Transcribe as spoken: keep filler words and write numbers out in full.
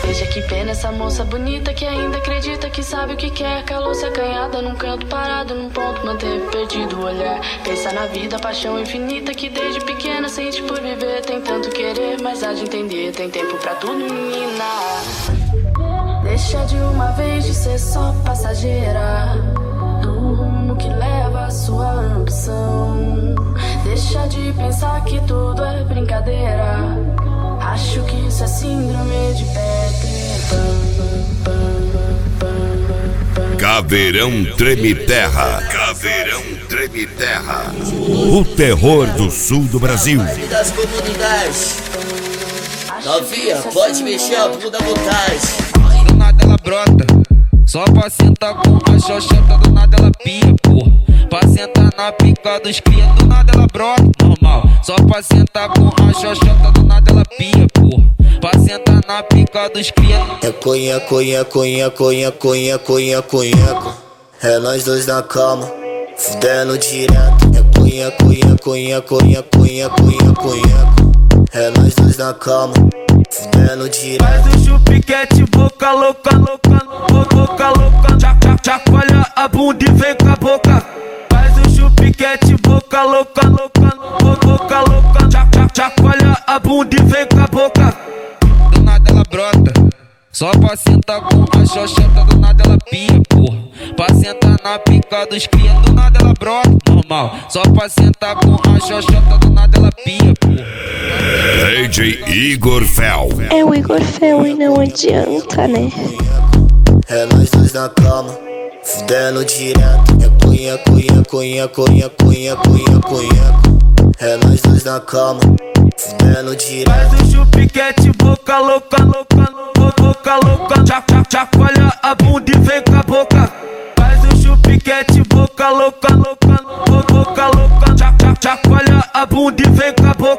Veja que pena essa moça bonita que ainda acredita que sabe o que quer. Calou-se acanhada num canto parado, num ponto manteve perdido o olhar. Pensa na vida, paixão infinita que desde pequena sente por viver. Tem tanto querer, mas há de entender, tem tempo pra tudo, menina. Deixa de uma vez de ser só passageira do rumo que leva a sua ambição. Deixa de pensar que tudo é brincadeira. Acho que isso é síndrome de Peter Pan. Caveirão Treme Terra. Caveirão Treme Terra. O terror do sul do Brasil. Das comunidades. Novinha, pode mexer a bunda à vontade. Do nada ela brota, só pra sentar com a xoxota. Do nada ela pia, porra, pra sentar na pica dos cria. Do nada ela brota, normal, só pra sentar com a xoxota. Do nada ela pia, porra, pra sentar na pica dos cria. É conha, conha, conha, conha, conha, conha, conha. É nós dois na cama, fudendo direto. É conha, conha, conha, conha, conha, conha, conha. É nós dois na cama, fudendo direto. Faz o chupiquete, boca louca, louca, boca, boca louca. Chacoalha a bunda e vem com a boca. Faz o chupiquete, boca louca, louca, boca, boca louca. Chacoalha a bunda e vem com a boca. Do nada ela brota, só pra sentar com a xoxota. Do nada ela pia, porra, pra sentar na pica dos cria. Do nada ela brota, normal, só pra sentar com a xoxota. Do nada ela pia, porra. D J Igor Fel. É o Igor Fel e não adianta, né? É nós dois na cama, fudendo direto. É cunha, cunha, cunha, cunha, cunha, cunha, cunha. É nós dois na cama, fudendo direto. Faz o chupiquete, boca louca, louca, boca, boca louca. Chacoalha a bunda e vem com a boca. Faz o chupiquete, boca louca, louca, boca, boca louca. Chacoalha a bunda e vem com a boca.